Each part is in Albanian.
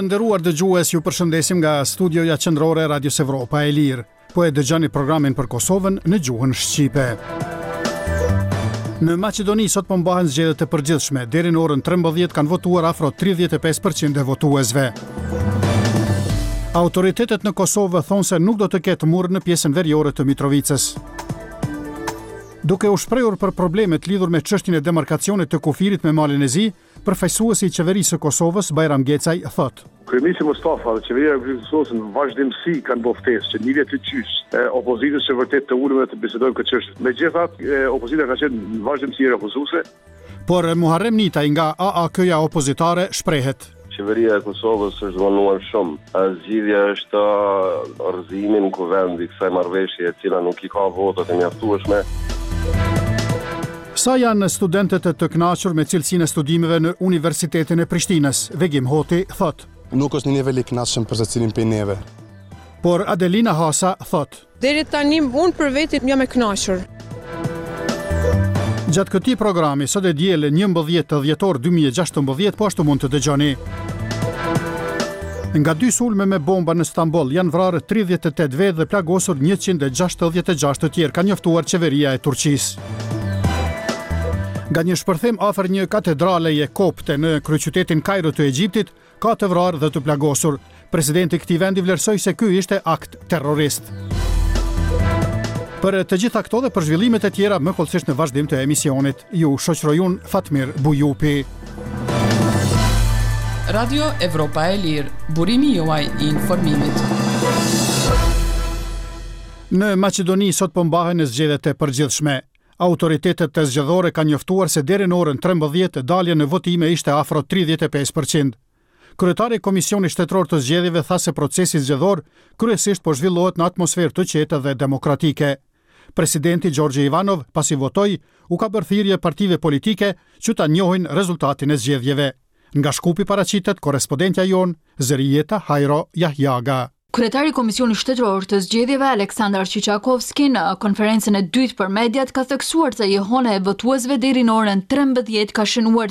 nderuar dëgjues, ju përshëndesim nga studioja qendrore e Radios Evropa e Lirë. Po e dëgjoni programin për Kosovën në gjuhën shqipe. Në Maqedoni sot po mbahen zgjedhjet e përgjithshme. Deri në orën 13 kanë votuar afro 35% e votuesve. Autoritetet në Kosovë thonë se nuk do të ketë mur në pjesën veriore të Mitrovicës. Duke u shprehur për problemet lidhur me çështjen e demarkacionit të kufirit me malin e Zi, përfaqësuesi i qeverisë së Kosovës, Bajram Gecaj, thotë: Kryeministri Mustafa dhe qeveria e Kosovës në vazhdimsi kanë bërë ftesë që niveli të gjysmë opozitës që vërtet të ulur të bisedojnë këtë çështje. Megjithatë, opozita ka qenë në vazhdimsi refuzuese. Por Muharrem Nitaj nga AAK-ja opozitare shprehet: Qeveria e Kosovës është vonuar shumë. Zgjidhja është rrëzimi në kuvend i kësaj marrëveshje e cila nuk i ka votat e mjaftueshme. Sa janë studentët të kënaqur me cilësinë e studimeve në Universitetin e Prishtinës? Vegim Hoti thotë: Nuk është një nivel i kënaqshëm për secilin prej neve. Por Adelina Hasa thotë: Deri tani unë për veti jam e kënaqur. Gjatë këtij programi sot e diel 11 dhjetor 2016 po ashtu mund të dëgjoni. Nga 2 sulme me bomba në Stamboll janë vrarë 38 vetë dhe plagosur 166 të tjerë, ka njoftuar qeveria e Turqisë. Nga një shpërthim afër një katedraleje kopte në kryeqytetin Kairo të Egjiptit, ka të vrarë dhe të plagosur. Presidenti i këtij vendi vlerësoi se ky ishte akt terrorist. Për të gjitha këto dhe për zhvillimet e tjera më kollësisht në vazhdim të emisionit, ju shoqëroj unë Fatmir Bujupi. Radio Evropa e Lirë, burimi juaj i informimit. Në Maqedoni sot po mbahen zgjedhjet e përgjithshme. Autoritetet të zgjedhore kanë njoftuar se deri në orën 13 dalja në votime ishte afro 35%. Kryetari i Komisionit Shtetëror të Zgjedhjeve tha se procesi zgjedhor kryesisht po zhvillohet në atmosferë të qetë dhe demokratike. Presidenti Gjorgje Ivanov, pasi votoi, u ka bërë thirrje partive politike që ta njohin rezultatin e zgjedhjeve. Nga Shkupi paraqitet korrespondentja jon Zërijeta Hajro Jahjaga. Kryetari i Komisionit Shtetëror të Zgjedhjeve Aleksandar Qiqakovski në konferencën e dytë për mediat ka theksuar se jehona e votuesve deri në orën 13 ka shënuar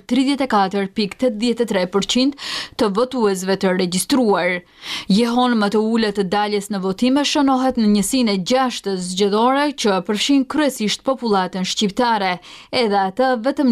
34.83% të votuesve të regjistruar. Jehon më të ulët të daljes në votime shënohet në njësinë e 6 zgjedhore që përfshin kryesisht popullatën shqiptare, edhe atë vetëm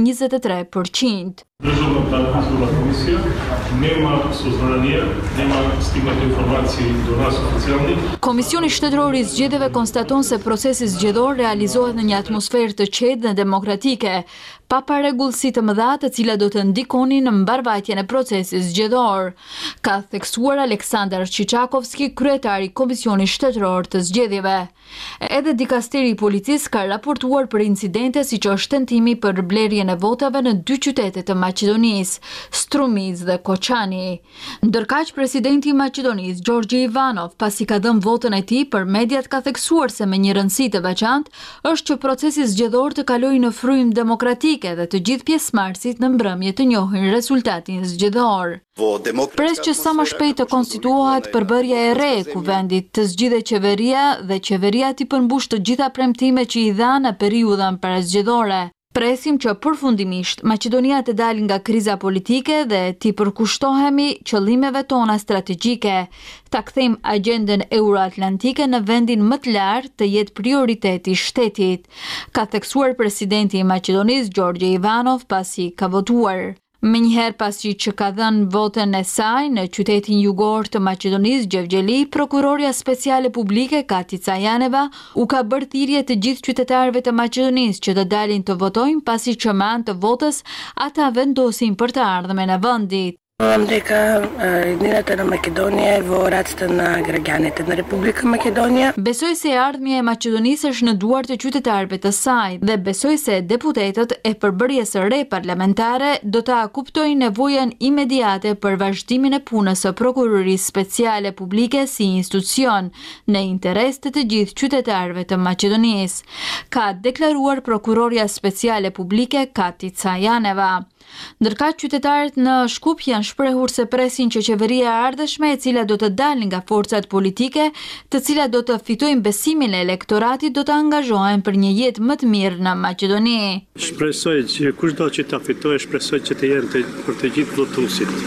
23%. Rezultatat komisija nema suzvaranie, nema stimat informacji do nas oficjalnych. Komisioni Shtetëror i Zgjedhjeve konstaton se procesi zgjedhor realizohet në një atmosferë të qetë dhe demokratike, pa parregullsi të mëdha të cilat do të ndikonin në mbarvajtjen e procesit zgjedhor, ka theksuar Aleksandar Qiqakovski, kryetari i Komisionit Shtetëror të Zgjedhjeve. Edhe dikasteri i policisë ka raportuar për incidente siç është tentimi për blerjen e votave në 2 qytete të Maqedonisë, Strumic dhe Koçani. Ndërkaq presidenti i Maqedonisë, Gjorgje Ivanov, pasi ka dhënë votën e tij për mediat, ka theksuar se me një rëndësi të veçantë është që procesi zgjedhor të kalojë në frym demokratike dhe të gjithë pjesëmarrësit në mbrëmje të njohin rezultatin zgjedhor. Pres që sa më shpejt të konstituohet përbërja e re e kuvendit, të zgjidhet qeveria dhe qeveria t'i përmbush të gjitha premtimet që i dha në periudhën parazgjedhore. Presim që përfundimisht Maqedonia të dalë nga kriza politike dhe t'i përkushtohemi qëllimeve tona strategjike, ta kthejmë agjendën euroatlantike në vendin më të lartë të jetë prioriteti i shtetit, ka theksuar presidenti i Maqedonisë Gjorgje Ivanov pasi ka votuar. Menjëherë pasi që ka dhënë votën e saj në qytetin jugor të Maqedonisë Gjevgjeli, prokuroria speciale publike Kati Cajaneva u ka bërë thirrje të gjithë qytetarëve të Maqedonisë që të dalin të votojnë pasi që me anë të votës ata vendosin për të ardhmen e vendit. Дека едината на Македонија е во раците на граѓаните на Република Македонија. Besoj se ardhmja e Maqedonisë është në duart e qytetarëve të saj dhe besoj se deputetët e përbërjes së re parlamentare do ta kuptojnë nevojën imediate për vazhdimin e punës së prokurorisë speciale publike si institucion në interes të gjithë qytetarëve të Maqedonisë, ka deklaruar prokuroria speciale publike Kati Cajaneva. Ndërkaq qytetarët në Shkup janë shprehur se presin që qeveria e ardhshme, e cila do të dalë nga forcat politike, të cilat do të fitojnë besimin e elektoratit, do të angazhohen për një jetë më të mirë në Maqedoni. Shpresoj që kushdo që ta fitojë, shpresoj që të jenë për të gjithë votuesit.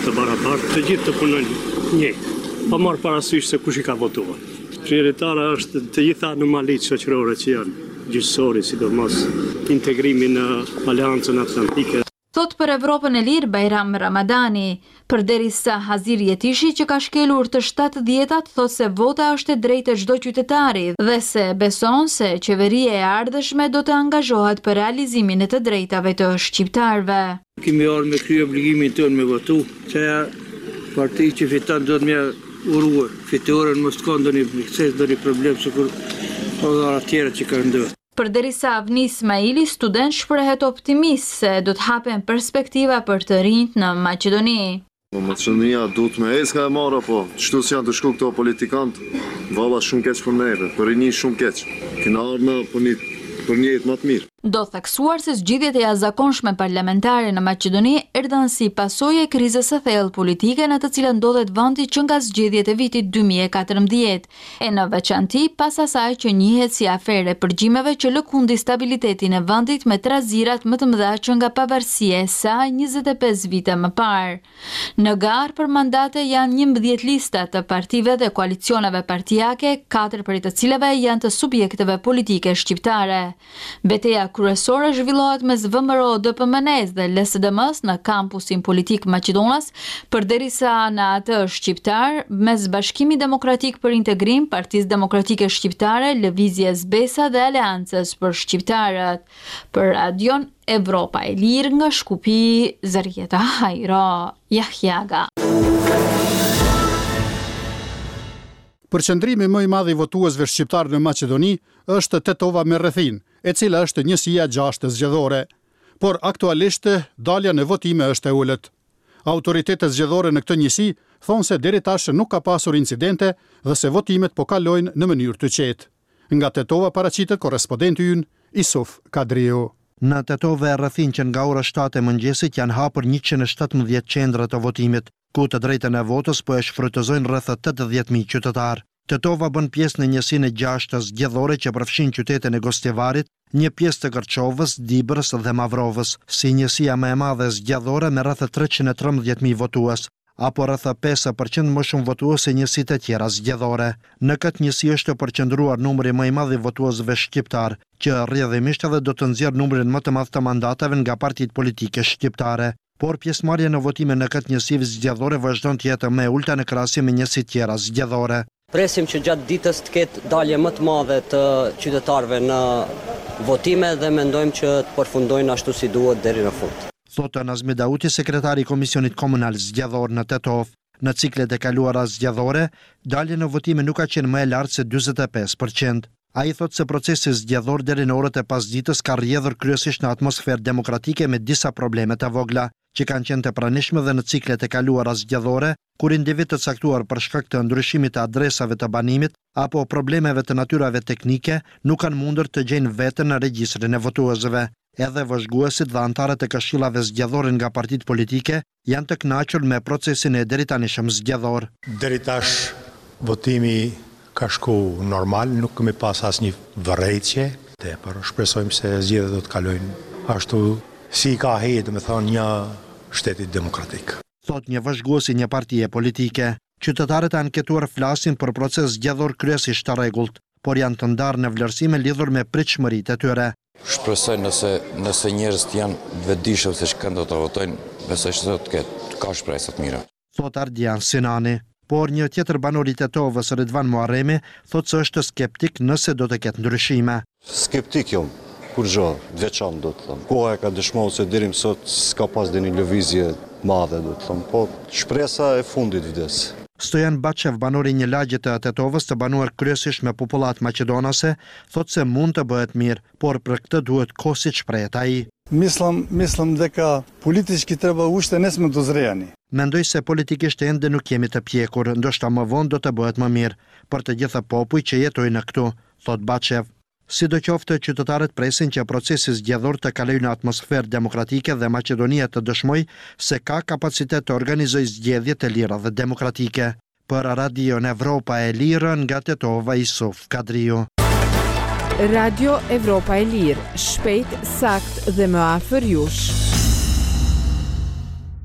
të barabartë, të gjithë të punojnë njëjtë, pa marrë parasysh se kush I ka votuar. Prioritare është të gjitha anomalitë shoqërore që janë gjyqësori, sidomos integrimi në Aleancën Atlantike. Thot për Evropën e Lirë Bajram Ramadani, përderisa Hazir Jetishi që ka shkelur të 70-at thot se vota është e drejtë e çdo qytetari dhe se beson se qeveria e ardhshme do të angazhohet për realizimin e të drejtave të shqiptarëve. Kemi ardhur me kry obligimin tonë me votu, që parti që fiton do të më urrë fitoren mos të kanë ndonjë problem sikur edhe tjera që kanë ndodhur. Përderisa Avni Ismaili, student shprehet optimist se do të hapen perspektiva për të rinjt në Maqedoni. Maqedonia duhet me eska e marra, po çdo që janë të shku këto politikantë, valla shumë keq për neve, për rini shumë keq. Kena ardhur për një jetë më të mirë. Do theksuar se zgjidhjet e jashtëzakonshme parlamentare në Maqedoni erdhën si pasojë e krizës së thellë politike në të cilën ndodhet vendi që nga zgjedhjet e vitit 2014, e në veçanti pas asaj që njihet si afere përgjimeve që lëkundi stabilitetin e vendit me trazirat më të mëdha që nga pavarësia e saj 25 vite më parë. Në garë për mandate janë 11 lista të partive dhe koalicioneve partijake, 4 prej të cilave janë të subjekteve politike shqiptare. Betejë kryesore zhvillohet mes VMRO-DPMNE-s dhe LSDM-s në kampusin politik Maqedonas, përderisa në atë shqiptar mes Bashkimit Demokratik për Integrim, Partisë Demokratike Shqiptare, Lëvizjes Besa dhe Aleancës për Shqiptarët. Për Radion Evropa e Lirë nga Shkupi, Zarieta Hajro, Jahjaga. Përqendrimi më I madh I votuesve shqiptar në Maqedoni është Tetova me Rrethin, e cila është njësia 6 zgjedhore, por aktualisht dalja në votime është e ulët. Autoritetet zgjedhore në këtë njësi thonë se deri tash nuk ka pasur incidente dhe se votimet po kalojnë në mënyrë të qetë. Nga Tetova paraqitet korrespondenti ynë Isuf Kadriu. Në Tetova e Rrethin që nga ora 7 e mëngjesit janë hapur 117 qendra të votimit, ku të drejtën e votës po e shfrytëzojnë rreth 80.000 qytetarë. Tetova bën pjesë në njësinë e 6 zgjedhore që përfshin qytetin e Gostivarit, një pjesë të Kërçovës, Dibrës dhe Mavrovës, si njësia më e madhe zgjedhore me rreth 313.000 votues, apo rreth 5% më shumë votues se njësitë e tjera zgjedhore. Në këtë njësi është përqendruar numri më I madh I votuesve shqiptar, që rrjedhimisht edhe do të nxjerrë numrin më të madh të mandateve nga partitë politike shqiptare. Por pjesëmarrja në votime në këtë njësi zgjedhore vazhdon të jetë më e ulta në krahasim me njësitë tjera zgjedhore. Presim që gjatë ditës të ketë dalje më të madhe të qytetarëve në votime dhe mendojmë që të përfundojnë ashtu si duhet deri në fund. Thotë Nazmi Dauti, sekretari I Komisionit Komunal Zgjedhor në Tetov. Në ciklet e kaluara zgjedhore, dalja në votime nuk ka qenë më e lartë se 45%. Ai thotë se procesi zgjedhor deri në orët e pasdites ka rrjedhur kryesisht në atmosferë demokratike me disa probleme të vogla, që kanë qenë të pranishme dhe në ciklet e kaluara zgjedhore, kur individ të caktuar për shkak të ndryshimit të adresave të banimit apo problemeve të natyrave teknike nuk kanë mundur të gjejnë veten në regjistrin e votuesve. Edhe vëzhguesit dhe antarët e këshillave zgjedhore nga partitë politike janë të kënaqur me procesin e deritanishëm zgjedhor. Deri tash votimi ka shku normal, nuk kemi pas asnjë vërejtje, por shpresojmë se zgjedhjet do të kalojnë ashtu si ka hejë, domethënë një shteti demokratik. Thot një vëzhgues I një partie politike. Qytetarët anketuar flasin për proces zgjedhor kryesisht të rregullt, por janë të ndarë në vlerësime lidhur me pritshmëritë e tyre. Shpresoj nëse njerëzit janë vetëdijshëm se çka do të votojnë, besoj se do të ketë ka shpresë të mira. Thot Ardian Sinani. Por një tjetër banor I Tetovës, Ridvan Muharremi, thot se është skeptik nëse do të ketë ndryshime. Skeptik jam, kur gjë, veçantë do të them. Koha e ka dëshmuar se deri më sot s'ka pas dhe një lëvizje madhe, do të them, po shpresa e fundit vdes. Stojan Baçev, banori I një lagje të Tetovës të banuar kryesisht me popullat maqedonase, thot se mund të bëhet mirë, por për këtë duhet kohë si shprehet ai. Mislim da ka politički treba ušte ne smo dozrejani. Mendoj se politikisht ende nuk jemi të pjekur, ndoshta më vonë do të bëhet më mirë për të gjitha popuj që jetojnë këtu, thot Baçev. Sidoqoftë, qytetarët presin që procesi zgjedhor të kalojë në atmosferë demokratike dhe Maqedonia të dëshmojë se ka kapacitet të organizojë zgjedhje të lira dhe demokratike. Për Radion Evropa e Lirë nga Tetova, Isuf Kadriu. Radio Evropa e Lirë, shpejt, sakt dhe më afër jush.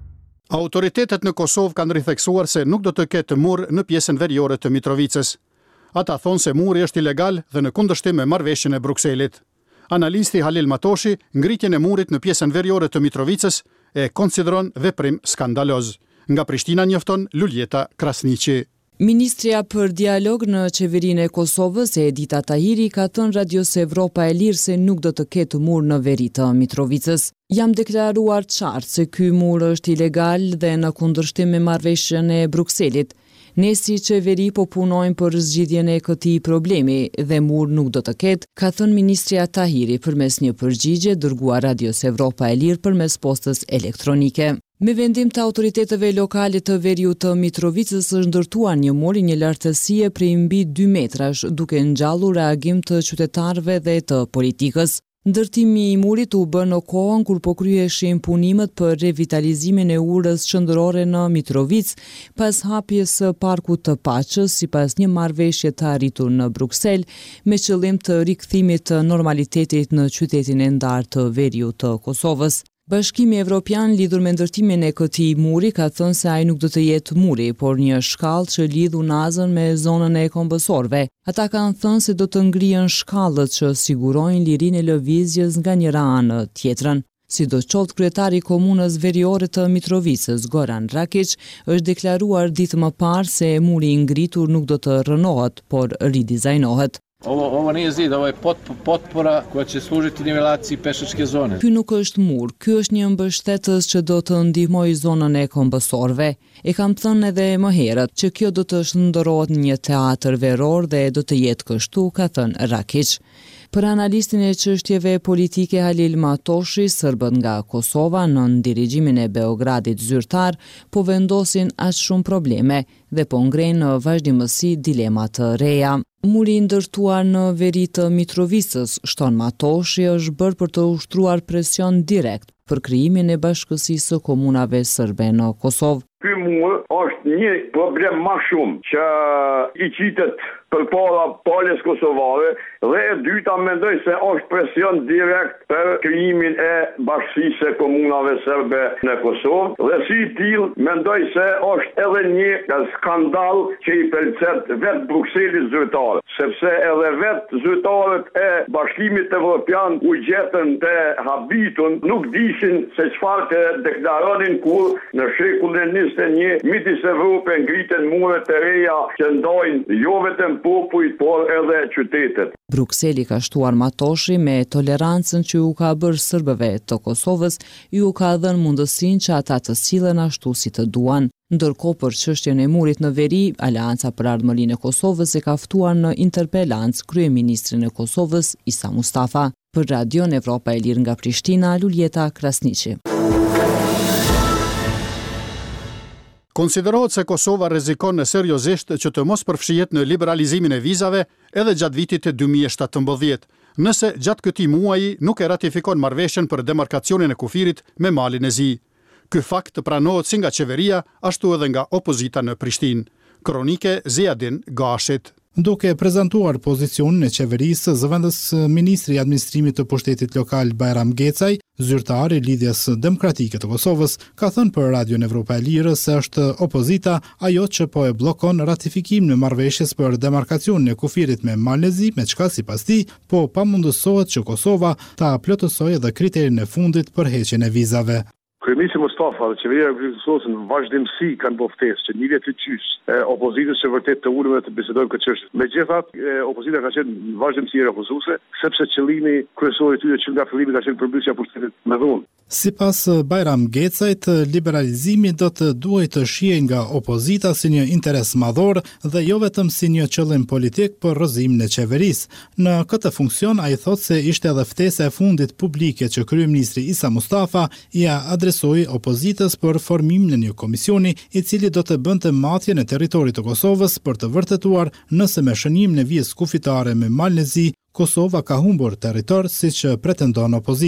Autoritetet në Kosovë kanë ritheksuar se nuk do të ketë mur në pjesën veriore të Mitrovicës. Ata thonë se muri është ilegal dhe në kundërshtim me marrëveshjen e Brukselit. Analisti Halil Matoshi ngritjen e murit në pjesën veriore të Mitrovicës e konsideron veprim skandaloz. Nga Prishtina njofton Luljeta Krasniqi. Ministrja për dialog në qeverinë e Kosovës, Edita Tahiri, ka thënë Radios Evropa e Lirë se nuk do të ketë mur në veri të Mitrovicës. Jam deklaruar qartë se ky mur është ilegal dhe në kundërshtim me marrëveshjen e Brukselit. Ne si qeveri po punojmë për zgjidhjen e këtij problemi dhe mur nuk do të ketë, ka thënë Ministrja Tahiri përmes një përgjigje dërguar Radios Evropa e Lirë përmes postës elektronike. Me vendim të autoriteteve lokale të veriut të Mitrovicës është ndërtuar një mur i një lartësie prej mbi 2 metrash, duke ngjallur reagim të qytetarëve dhe të politikës. Ndërtimi i murit u bë në kohën kur po kryheshin punimet për revitalizimin e urës qendrore në Mitrovicë, pas hapjes së Parkut të Paqës, sipas një marrëveshje të arritur në Bruksel, me qëllim të rikthimit të normalitetit në qytetin e ndarë të veriut të Kosovës. Bashkimi Evropian lidhur me ndërtimin e këtij muri ka thënë se ai nuk do të jetë muri, por një shkallë që lidh Unazën me zonën e kombësorëve. Ata kanë thënë se do të ngrihen shkallët që sigurojnë lirinë e lëvizjes nga njëra anë në tjetrën. Sidoqoftë, kryetari i komunës veriore të Mitrovicës, Goran Rakić, është deklaruar ditë më parë se muri i ngritur nuk do të rënohet, por ridizajnohet. Ovo nije zid, ovo je potpora koja će služiti nivelaciji pešačke zone. Ky nuk është mur, ky është një mbështetës që do të ndihmojë zonën e kombësorëve. E kam thënë edhe më herët që kjo do të shndërrohet në një teatër veror dhe do të jetë kështu, ka thënë Rakić. Për analistin e çështjeve politike Halil Matoshi, serbët nga Kosova në dirigjimin e Beogradit zyrtar po vendosin aq shumë probleme dhe po ngrenë në vazhdimësi dilema të reja. Muri i ndërtuar në veri të Mitrovicës, shton Matoshi, është bërë për të ushtruar presion direkt për krijimin e bashkësisë së komunave serbe në Kosovë. Ky mur është një problem më shumë që i qitet përpara palës kosovare dhe e dyta mendoj se është presion direkt për krijimin e bashkësisë së komunave serbe në Kosovë dhe si tillë mendoj se është edhe një skandal që i pëlqet vetë Brukselit zyrtar, sepse edhe vetë zyrtarët e Bashkimit Evropian u gjetën të habitun, nuk dishin se çfarë të deklaronin kur në shekullin 21 midis Evropë ngritën mure të reja që ndajnë jo vetëm popujt, por edhe qytetet. Brukseli ka shtuar Matoshi me tolerancën që u ka bërë serbëve të Kosovës, ju ka dhënë mundësinë që ata të sillen ashtu si të duan. Ndërkohë për çështjen e murit në veri, Aleanca për Ardhmërinë e Kosovës e ka ftuar në interpelancë kryeministrin e Kosovës, Isa Mustafa. Për Radion Evropa e Lirë nga Prishtina, Luljeta Krasniqi. Konsiderohet se Kosova rrezikon seriozisht që të mos përfshihet në liberalizimin e vizave edhe gjatë vitit të 2017, nëse gjatë këtij muaji nuk e ratifikon marrëveshjen për demarkacionin e kufirit me Malin e Zi. Ky fakt pranohet si nga qeveria, ashtu edhe nga opozita në Prishtinë. Kronike Ziadin Gashit. Duke prezantuar pozicionin e qeverisë, zëvendës ministri i administrimit të pushtetit lokal Bajram Gecaj, zyrtar i lidhjes demokratike të Kosovës, ka thënë për Radion Evropa e Lirë se është opozita ajo që po e bllokon ratifikimin e marrëveshjes për demarkacionin e kufirit me Malin e Zi, me çka sipas tij po pamundësohet që Kosova ta plotësojë edhe kriterin e fundit për heqjen e vizave. Kryeministri Mustafa dhe qeveria e Kosovës në vazhdimsi kanë bërë ftesë që një vit të qysh opozitës që vërtet të ulur të bisedojnë këtë çështje. Megjithatë, opozita ka qenë në vazhdimsi refuzuese, sepse qëllimi kryesor i tyre që nga fillimi ka qenë përmbysja e pushtetit me dhunë. Sipas Bajram Gecajt, liberalizimi do të duhet të shihej nga opozita si një interes madhor dhe jo vetëm si një qëllim politik për rrëzimin e qeverisë. Në këtë funksion ai thotë se ishte edhe ftesa e fundit publike që kryeministri Isa Mustafa ia adresoi opozitës për formimin e një komisioni i cili do të bënte matjen e territorit të Kosovës për të vërtetuar nëse me shënimin e vizës kufitare me Malin e Zi, Kosova ka humbur territor siç pretendon opozita.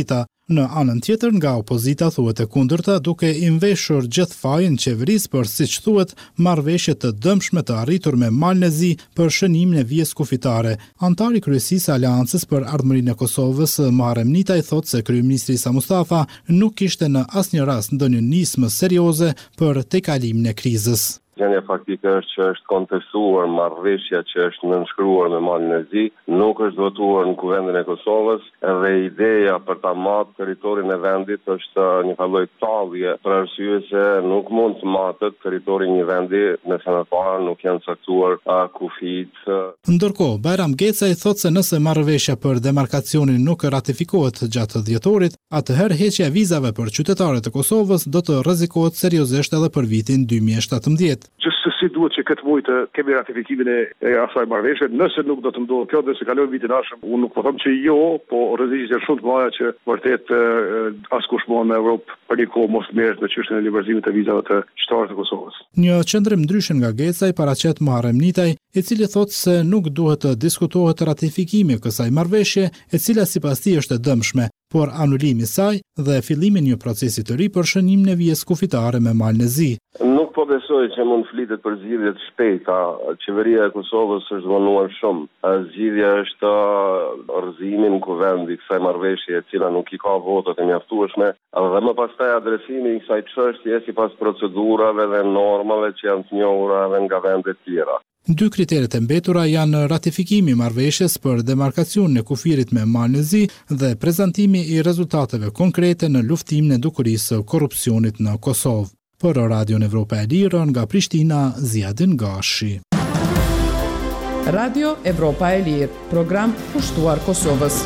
Në anën tjetër, nga opozita thuhet e kundërta, duke i mbeshur gjithë fajin qeverisë për, siç thuhet, marrëveshje të dëmshme të arritur me Malën e Zi për shënimin e vijës kufitare. Antari i kryesisë së Aleancës për Ardhmërinë e Kosovës, Muharrem Nitaj, thotë se kryeministri Isa Mustafa nuk kishte në asnjë rast ndonjë nismë serioze për tejkalimin e krizës. Gjendja faktike është që është kontestuar marrëveshja që është nënshkruar me Malën e Zi, nuk është votuar në Kuvendin e Kosovës, edhe ideja për ta matë territorin e vendit është një lloj tallje, për arsye se nuk mund të matët territorin një vendi nëse më parë nuk janë caktuar kufit. Ndërkohë, Bajram Gecaj thotë se nëse marrëveshja për demarkacionin nuk ratifikohet gjatë dhjetorit, atëherë heqja e vizave për qytetarët e Kosovës do të rrezikohet seriozisht edhe për vitin 2017. Gjithsesi duhet që këtë muaj të kemi ratifikimin e asaj marrëveshje, nëse nuk do të ndodhë kjo dhe se kalojmë vitin ardhshëm, unë nuk po them që jo, po rreziqet janë shumë të mëdha që vërtet askush në Evropë për një kohë mos merret në çështjen e liberalizimit të vizave të qytetarëve të Kosovës. Një qendrim ndryshe nga Gecaj paraqet Muharrem Nitaj, i cili thotë se nuk duhet të diskutohet ratifikimi i kësaj marrëveshje, e cila sipas tij është e dëmshme, por anulimi i saj dhe fillimi i një procesi të ri për shënimin e vijës kufitare me Malën e Zi. Nuk po besoj që mund flitet për zgjidhje të shpejta. Qeveria e Kosovës është vonuar shumë. Zgjidhja është rrëzimi në kuvend i kësaj marrëveshje e cila nuk i ka votat e mjaftueshme, dhe më pastaj adresimi i kësaj çështje sipas procedurave dhe normave që janë të njohura edhe nga vende të tjera. Dy kriteret e mbetura janë ratifikimi i marrëveshjes për demarkacionin e kufirit me Malën e Zi dhe prezantimi i rezultateve konkrete në luftimin e dukurisë së korrupsionit në Kosovë. Për Radion Evropa e Lirë, nga Prishtina, Ziadin Gashi. Radio Evropa e Lirë, program pushtuar Kosovës.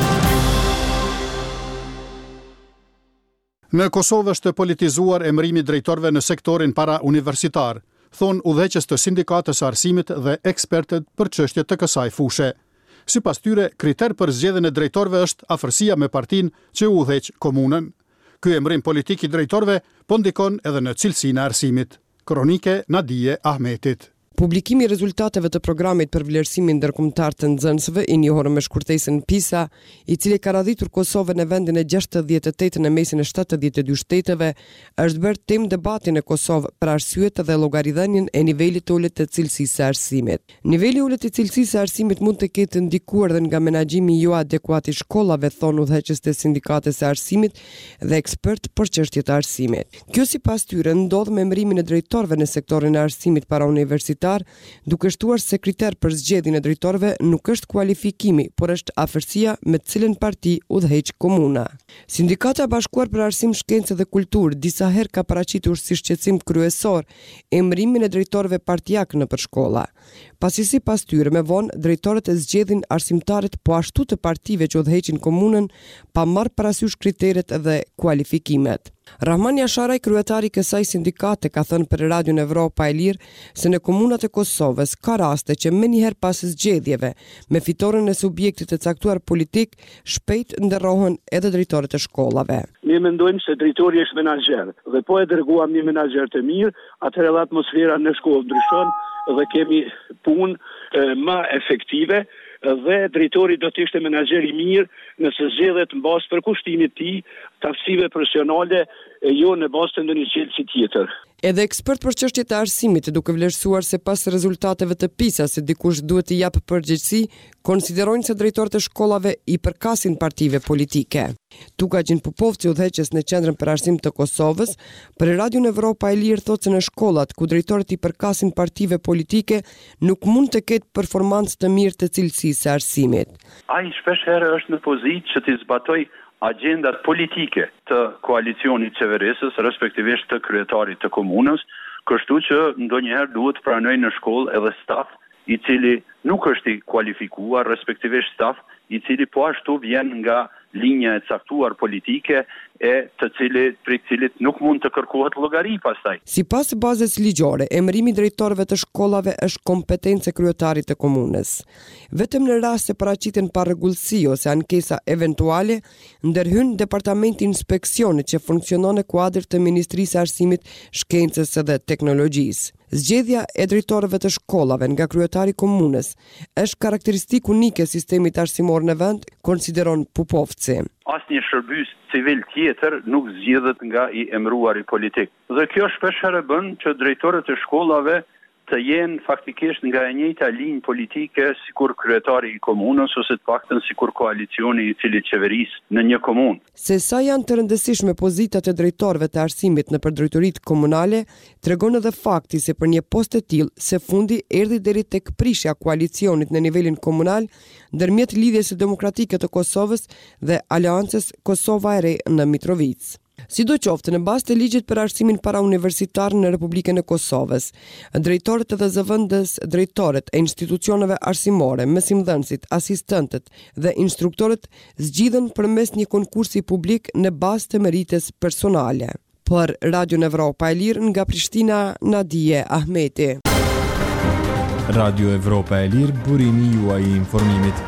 Në Kosovë është politizuar emërimi drejtorëve në sektorin para universitar, thonë udhëheqës të sindikatës së arsimit dhe ekspertët për çështje të kësaj fushë. Sipas tyre, kriter për zgjedhjen e drejtorëve është afërsia me partinë që udhëheq komunën. Ky emërim politik i drejtorëve po ndikon edhe në cilësinë e arsimit. Kronike Nadije Ahmetit. Publikimi i rezultateve të programit për vlerësimin ndërkombëtar të nxënësve i njohur me shkurtesën PISA, i cili ka radhitur Kosovën në vendin e 68 në mesin e 72 shteteve, është bërë temë debatin në Kosovë për arsyet dhe llogaridhënien e nivelit të ulët të cilësisë së arsimit. Niveli i ulët të cilësisë së arsimit mund të ketë ndikuar edhe nga menaxhimi jo adekuat i shkollave, thonë udhëheqës të sindikatës së arsimit dhe ekspert për çështje të arsimit. Kjo sipas tyre ndodh me emërimin e drejtorëve në sektorin e arsimit para universitar, duke shtuar se kriter për zgjedhjen e drejtorëve nuk është kualifikimi, por është afërsia me cilën parti udhëheq komuna. Sindikata e Bashkuar për Arsim, Shkencë dhe Kulturë disa herë ka paraqitur si shqetësim kryesor emërimin e drejtorëve partijak në përshkolla. Pasi sipas tyre me vonë drejtorët e zgjedhin arsimtarët po ashtu të partive që udhëheqin komunën pa marrë parasysh kriteret dhe kualifikimet. Rahman Jasharaj, kryetari i kësaj sindikate, ka thënë për Radion Evropa e Lirë se në komunat e Kosovës ka raste që menjëherë pas zgjedhjeve me fitoren e subjektit të caktuar politik shpejt nderrohen edhe drejtorët e shkollave. Ne mendojmë se drejtori është menaxher dhe po e dërguam një menaxher të mirë, atëherë edhe atmosfera në shkollë ndryshon dhe kemi punë më efektive dhe drejtori do të ishte menaxher i mirë nëse zgjedhet mbas përkushtimit të tij të aftësive profesionale, jo në bazë të ndonjë cilësi tjetër. Edhe ekspert për çështjet e arsimit, duke vlerësuar se pas rezultateve të PISA se dikush duhet të japë përgjegjësi, konsiderojnë se drejtorët e shkollave i përkasin partive politike. Tugagjin Popovci, udhëheqës në Qendrën për Arsim të Kosovës, për Radion Evropa e Lirë thotë se në shkollat ku drejtorët i përkasin partive politike nuk mund të ketë performancë të mirë të cilësisë së arsimit. Ai shpesh herë është në pozitë që të zbatoj agendat politike të koalicionit qeverisës, respektivisht të kryetarit të komunës, kështu që ndonjëherë duhet pranoj në shkollë edhe staf i cili nuk është i kualifikuar, respektivisht staf i cili po ashtu vjen nga linja e caktuar politike e të cilit nuk mund të kërkohet llogari pastaj. Sipas bazës ligjore, emërimi i drejtorëve të shkollave është kompetencë e kryetarit të komunës. Vetëm në rast se paraqiten parregullsi ose ankesa eventuale, ndërhyn Departamenti i Inspeksionit që funksionon në kuadër të Ministrisë së Arsimit, Shkencës dhe Teknologjisë. Zgjedhja e drejtorëve të shkollave nga kryetari i komunës është karakteristikë unike e sistemit arsimor në vend, konsideron Pupovci. Asnjë shërbys civil tjetër nuk zgjidhet nga i emëruari politik. Dhe kjo shpeshherë bën që drejtorët e shkollave të jenë faktikisht nga e njëjta linjë politike sikur kryetari i komunës ose të paktën sikur koalicioni i cili qeveris në një komunë. Se sa janë të rëndësishme pozitat e drejtorëve të arsimit në përdrejtoritë komunale, tregon edhe fakti se për një post të tillë se fundi erdhi deri tek prishja koalicionit në nivelin komunal ndërmjet Lidhjes së Demokratike të Kosovës dhe Aleancës Kosova e Re në Mitrovicë. Sidoqoftë, në bazë të ligjit për arsimin parauniversitar në Republikën e Kosovës, drejtorët edhe zëvendës drejtorët e institucioneve arsimore, mësimdhënësit, asistentët dhe instruktorët zgjidhen përmes një konkursi publik në bazë të merites personale. Për Radio Evropa e Lirë nga Prishtina, Nadije Ahmeti. Radio Evropa e Lirë, burimi juaj i informimit.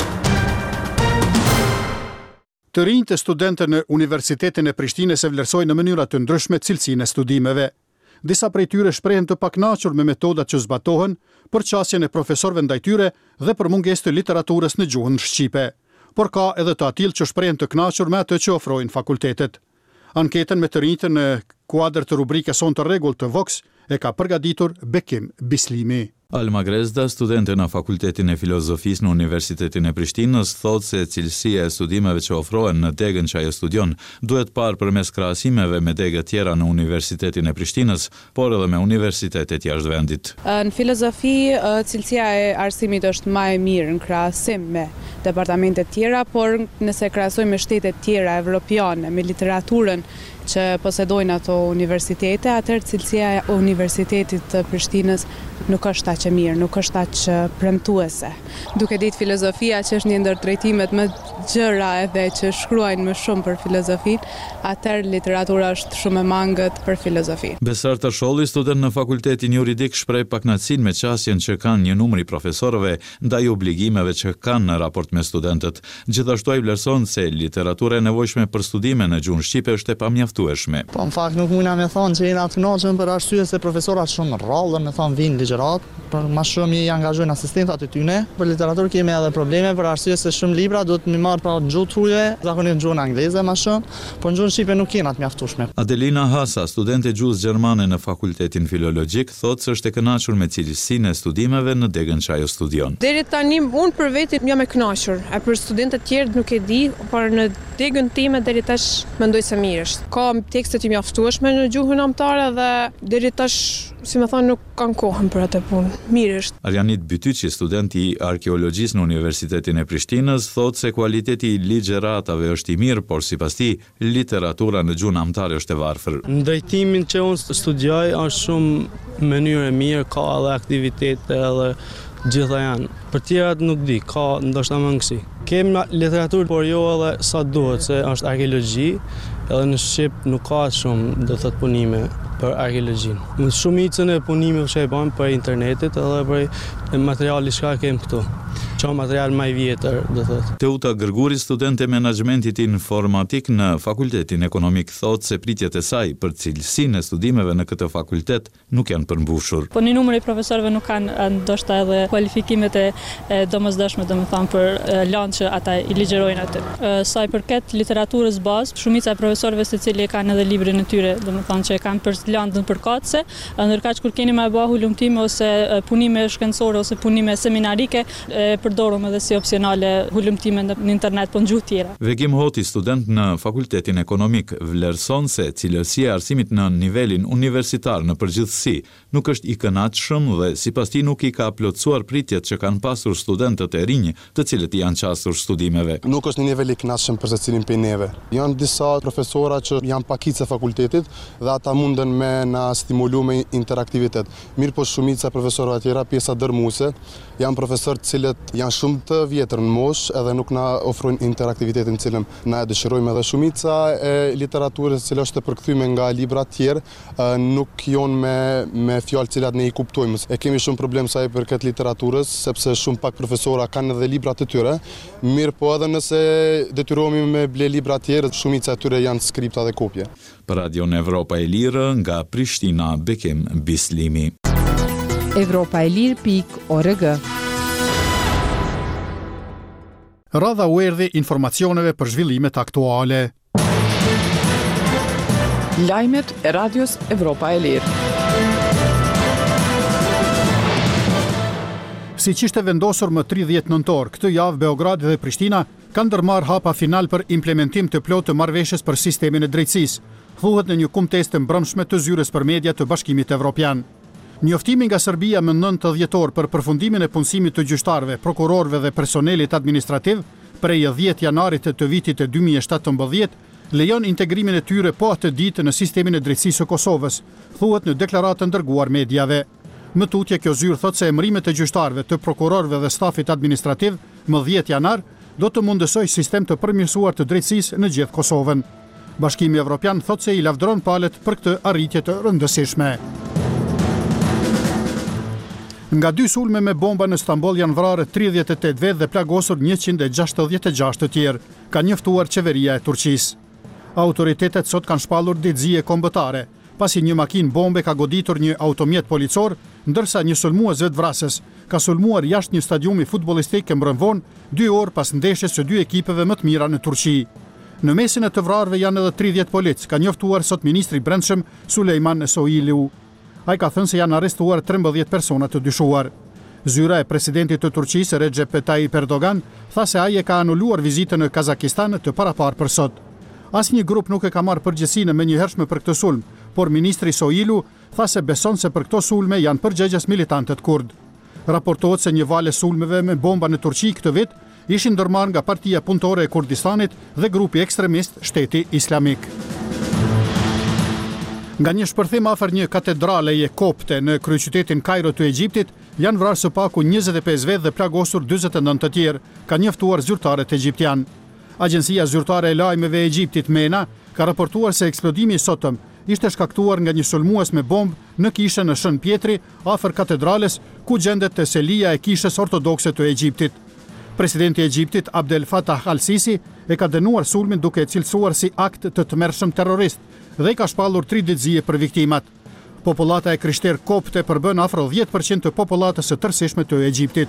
Të rinjtë e studentët në Universitetin e Prishtinës e vlerësojnë në mënyra të ndryshme cilësinë e studimeve. Disa prej tyre shprehen të pakënaqur me metodat që zbatohen, për qasjen e profesorëve ndaj tyre dhe për mungesë të literaturës në gjuhën shqipe. Por ka edhe të atill që shprehen të kënaqur me atë që ofrojnë fakultetet. Anketën me të rinjtë në kuadër të rubrikës Son të rregull të Vox e ka përgatitur Bekim Bislimi. Alma Grezda, studente në Fakultetin e Filozofisë në Universitetin e Prishtinës, thotë se cilësia e studimeve që ofrohen në degën që ajo studion duhet parë përmes krahasimeve me degë tjera në Universitetin e Prishtinës, por edhe me universitetet jashtë vendit. Në filozofi, cilësia e arsimit është më e mirë në krahasim me departamentet tjera, por nëse krahasojmë me shtetet tjera evropiane, me literaturën që posedojnë ato universitete, atëherë cilësia e Universitetit të Prishtinës nuk është aq e mirë, nuk është aq premtuese. Duke ditë filozofia që është një ndër drejtimet më gjëra edhe që shkruajnë më shumë për filozofinë, atëherë literatura është shumë e mangët për filozofinë. Besar Tasholli, student në Fakultetin Juridik, shpreh pakënaqësinë me qasjen që kanë një numër i profesorëve ndaj obligimeve që kanë në raport me studentët. Gjithashtu ai vlerëson se literatura e nevojshme për studime në gjuhën shqipe është e pamjaftueshme. Po në fakt nuk mundna me thonë që jena të kënaqur për arsye se profesorat shumë rrallë, me thonë vinë ligjërat, për më shumë i angazhojnë asistentat e tyre. Për literaturë kemi edhe probleme për arsye se shumë libra duhet më marr pa gjuhë truje, zakonisht gjuhën angleze më shumë, por në gjuhën shqipe nuk jena të mjaftueshme. Adelina Hasa, studente gjuhës gjermane në Fakultetin Filologjik, thotë se është e kënaqur me cilësinë e studimeve në degën që ajo studion. Deri tani unë për veti jam e kënaqur, e për studentët e tjerë nuk e di, por në degën time deri tash mendoj se mirë është. Ka tekste të mjaftueshme në gjuhën anëtare dhe deri tash, si më thonë, nuk kanë kohën për atë punë. Mirë është. Arjanit Bytyqi, student i arkeologjisë në Universitetin e Prishtinës, thotë se kualiteti i ligjëratave është i mirë, por sipas tij, literatura në gjuhën anëtare është e varfër. Në drejtimin që unë studioj është shumë mënyrë e mirë, ka edhe aktivitete edhe gjitha janë. Për tjerat nuk di, ka ndoshta mangësi. Kemi literaturë, por jo edhe sa duhet, se është arkeologji, edhe në Shqip nuk ka shumë, do thot, punime për arkeologjin. Në shumicën e punimeve që e bëjmë për internetit edhe për materiali që kemi këtu. Që material më i vjetër, do thot. Teuta Gërguri, student e menaxhmentit informatik në Fakultetin Ekonomik, thotë se pritjet e saj për cilësinë e studimeve në këtë fakultet nuk janë përmbushur. Po një numër i profesorëve nuk kanë ndoshta edhe kualifikimet e domosdoshme, domethënë për lanë që ata i ligjërojnë aty. Sa i përket literaturës bazë, shumica e profesorëve secili kanë edhe librin e tyre, domethënë që e kanë për lanë të përkatëse, ndërkaq kur keni më bëu hulumtime ose punime shkencore ose punime seminarike, përdorëm edhe si opsionale hulumtime në internet për në gjuhë tjera. Vegim Hoti, student në Fakultetin Ekonomik, vlerëson se cilësia e arsimit në nivelin universitar në përgjithësi nuk është i kënaqshëm dhe sipas tij nuk i ka plotësuar pritjet që kanë pasur studentët e rinj, të cilët janë qasur studimeve. Nuk është një nivel i kënaqshëm për secilin prej neve. Janë disa profesora që janë pakicë e fakultetit dhe ata munden me na stimulu me interaktivitet. Mirë po shumica profesorëve tjera, pjesa dërmuese, janë profesorë të cilët janë shumë të vjetër në moshë edhe nuk na ofrojnë interaktivitetin cilën na e dëshirojmë, edhe shumica e literaturës që është e përkthyme nga libra të tjerë nuk janë me fjalë të cilat ne i kuptojmë. E kemi shumë problem sa i përket literaturës, sepse shumë pak profesora kanë edhe libra të tyre. Mirë po edhe nëse detyrohemi me ble libra të tjerë, shumica e tyre janë skripta dhe kopje. Për Radio Evropa e Lirë nga Prishtina, Bekim Bislimi. europaelir.org. Radha u erdhi informacioneve për zhvillimet aktuale. Lajmet e Radios Evropa e Lirë. Siç ishte vendosur më 30 nëntor, këtë javë Beogradi dhe Prishtina kanë ndërmarrë hapa final për implementim të plotë të marrëveshjes për sistemin e drejtësisë, thuhet në një kumtesë të mbrëmshme të zyres për media të Bashkimit Evropian. Njoftimi nga Serbia më 9 dhjetor për përfundimin e punësimit të gjyqtarëve, prokurorëve dhe personelit administrativ prej 10 janarit të vitit të 2017 lejon integrimin e tyre po atë ditë në sistemin e drejtësisë së Kosovës, thuhet në deklaratën dërguar mediave. Më tutje kjo zyrë thot se emërimet e gjyqtarëve, të prokurorëve dhe stafit administrativ më 10 janar do të mundësoj sistem të përmirësuar të drejtësisë në gjithë Kosovën. Bashkimi Evropian thot se i lavdëron palët për këtë arritje të rëndësishme. Nga 2 sulme me bomba në Stamboll janë vrarë 38 vetë dhe plagosur 166 të tjerë, ka njoftuar qeveria e Turqisë. Autoritetet sot kanë shpallur ditëzie kombëtare, pasi një makinë bombe ka goditur një automjet policor, ndërsa një sulmues vetvrasës ka sulmuar jashtë një stadiumi futbollistik mbrëmvon 2 orë pas ndeshjes së 2 ekipeve më të mira në Turqi. Në mesin e të vrarëve janë edhe 30 polic, ka njoftuar sot ministri i Brendshëm Sulejman Soylu. Ai ka thënë se janë arrestuar 13 persona të dyshuar. Zyra e presidentit të Turqisë Recep Tayyip Erdogan tha se ai e ka anuluar vizitën në Kazakistan të paraparë për sot. Asnjë grup nuk e ka marrë përgjegjësinë më njëhershme për këtë sulm, por ministri Soylu tha se beson se për këto sulme janë përgjegjës militantët kurd. Raportohet se një valë sulmeve me bomba në Turqi këtë vit ishin ndërmarrë nga Partia Punëtore e Kurdistanit dhe grupi ekstremist Shteti Islamik. Nga një shpërthim afër një katedraleje kopte në kryeqytetin Kairo të Egjiptit, janë vrarë së paku 25 vetë dhe plagosur 49 të tjerë, ka njoftuar zyrtarët egjiptian. Agjencia zyrtare e lajmeve e Egjiptit MENA ka raportuar se eksplodimi i sotëm ishte shkaktuar nga një sulmues me bombë në kishën në Shën Pjetri, afër katedrales ku gjendet teselia e kishës ortodokse të Egjiptit. Presidenti i Egjiptit Abdel Fattah al-Sisi e ka dënuar sulmin duke e cilësuar si akt të tmerrshëm terrorist dhe i ka shpallur 3 ditëzie për viktimat. Popullata e krishterë kopte përbën afro 10% të popullatës së tërësishme të Egjiptit.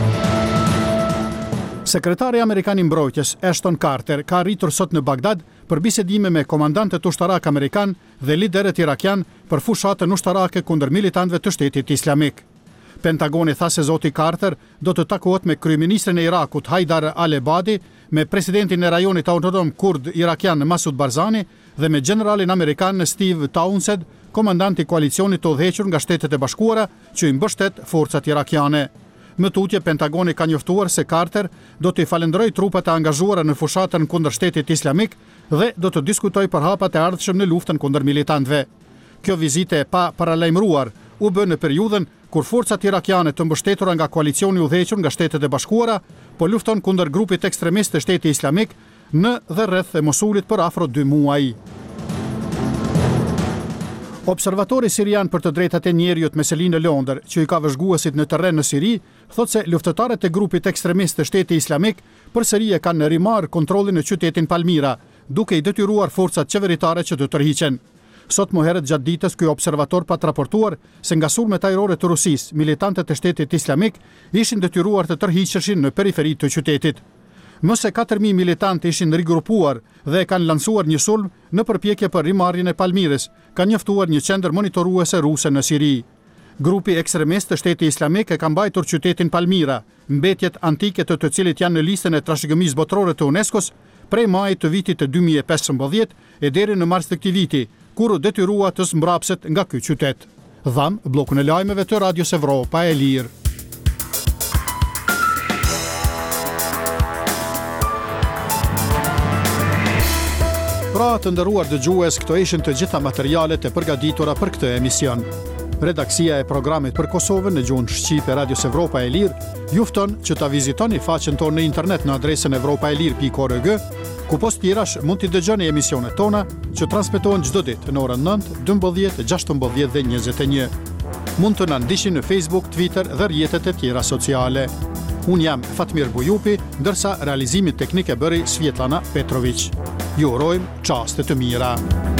Sekretari Amerikan i Mbrojtjes Ashton Carter ka arritur sot në Bagdad për bisedime me komandantët ushtarak amerikan dhe liderët irakian për fushatën ushtarake kundër militantëve të Shtetit Islamik. Pentagoni tha se zoti Carter do të takohet me kryeministrin e Irakut Haidar al-Ebadi, me presidentin e rajonit autonom kurd irakian Masud Barzani dhe me generalin amerikan Steve Townsend, komandanti i koalicionit të udhëhequr nga Shtetet e Bashkuara që i mbështet forcat irakiane. Më tutje Pentagoni ka njoftuar se Carter do të i falenderojë trupat e angazhuara në fushatën kundër Shtetit Islamik dhe do të diskutojë për hapat e ardhshëm në luftën kundër militantëve. Kjo vizitë e pa paralajmëruar u bë në periudhën kur forcat irakiane të mbështetura nga koalicioni i udhëhequr nga Shtetet e Bashkuara po lufton kundër grupit ekstremist të Shtetit Islamik në dhe rreth e Mosulit për afro 2 muaj. Observatori sirian për të drejtat e njerëzit Meselin Londër, që i ka vëzhguesit në terren në Siri, thot se luftëtarët e grupit ekstremist të Shtetit Islamik përsëri e kanë rimarrë kontrollin në qytetin Palmira, duke i detyruar forcat qeveritare që të tërhiqen. Sot më herët gjatë ditës ky observator pa të raportuar se nga sulmet ajrore të Rusisë, militantët e Shtetit Islamik ishin detyruar të tërhiqeshin në periferi të qytetit. Më se 4.000 militantë ishin rigrupuar dhe kanë lansuar një sulm në përpjekje për rimarrjen e Palmirës, ka njoftuar një qendër monitoruese ruse në Siri. Grupi ekstremist të Shtetit Islamik e ka mbajtur qytetin Palmira, mbetjet antike të cilit janë në listën e trashëgimisë botërore të UNESCO-s prej majit të vitit të 2015 e deri në mars të këtij viti, kur u detyrua të mbrapset nga ky qytet. Dham bllokun e lajmeve të Radios Evropa e Lirë. Pra të nderuar dëgjues, këto ishin të gjitha materialet e përgatitura për këtë emision. Redaksia e programit për Kosovën në gjuhën shqipe Radios Evropa e Lirë ju fton që ta vizitoni faqen tonë në internet në adresën europaelir.org, ku post tjerash mund t'i dëgjoni emisionet tona që transmetohen çdo ditë në orën 9, 12, 16 dhe 21. Mund të na ndiqni në Facebook, Twitter dhe rrjetet e tjera sociale. Unë jam Fatmir Bujupi, ndërsa realizimin teknik e bëri Svjetlana Petrović. Ju urojmë çaste të mira.